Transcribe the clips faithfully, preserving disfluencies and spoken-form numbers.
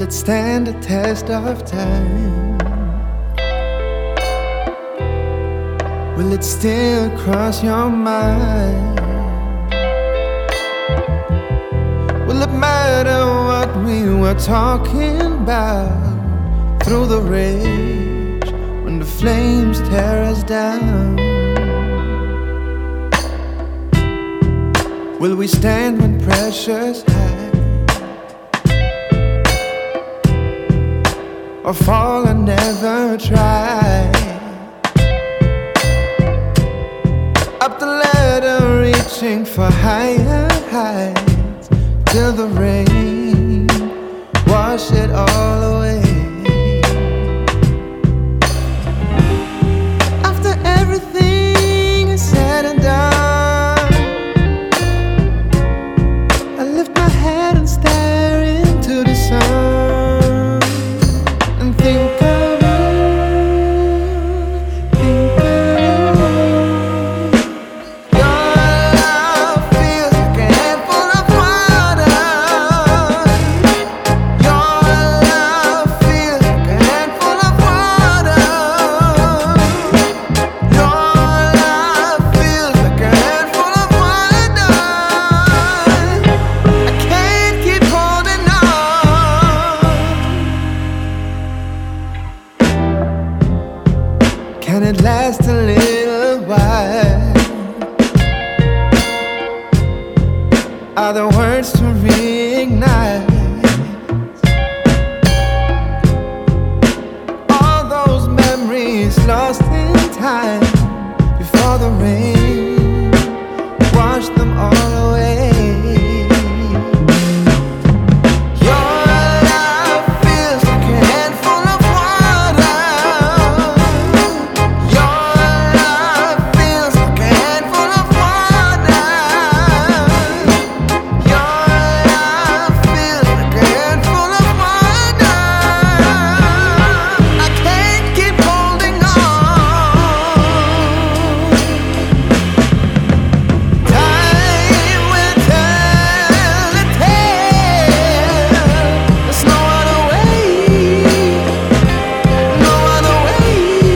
it stand the test of time? Will it still cross your mind? Will it matter what we were talking about through the rage when the flames tear us down? Will we stand when pressure's high, or fall and never try? Up the ladder, reaching for higher heights, till the rain wash it all away. After everything is said and done, I lift my head and stare into the sun and think of you, think of you. Your love feels like a handful of water. Your love feels like a handful of water. Your love feels like a handful of water. I can't keep holding on. Can it last a little while? Are the words to reignite all those memories lost in time before the rain washed them all away? Your love feels like a handful of water. Your love feels like a handful of water. Your love feels like a handful of water. I can't keep holding on. Time will tell the tale. There's no other way, no other way.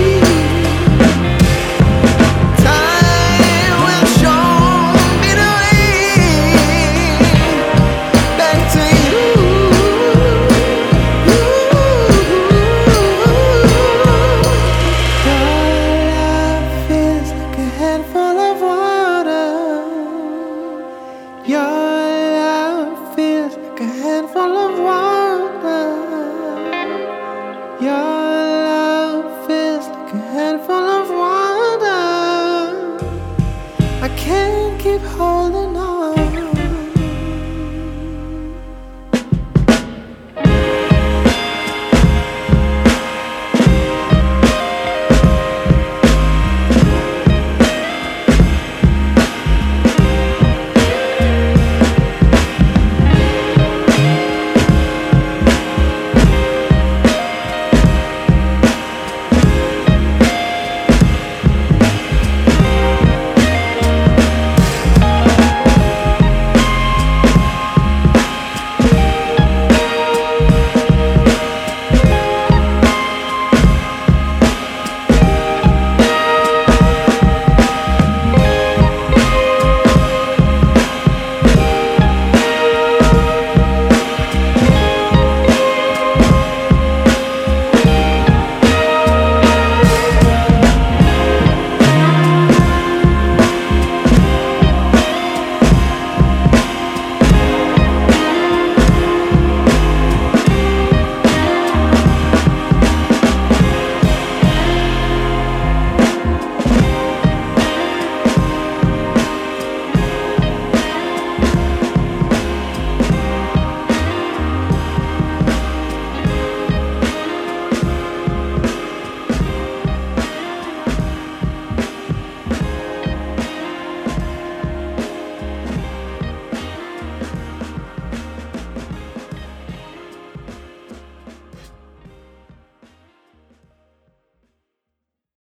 Time will show me the way back to you. Your love feels like a handful of water. Your love feels like a handful of water. Your love feels like a handful of water. I can't keep holding on.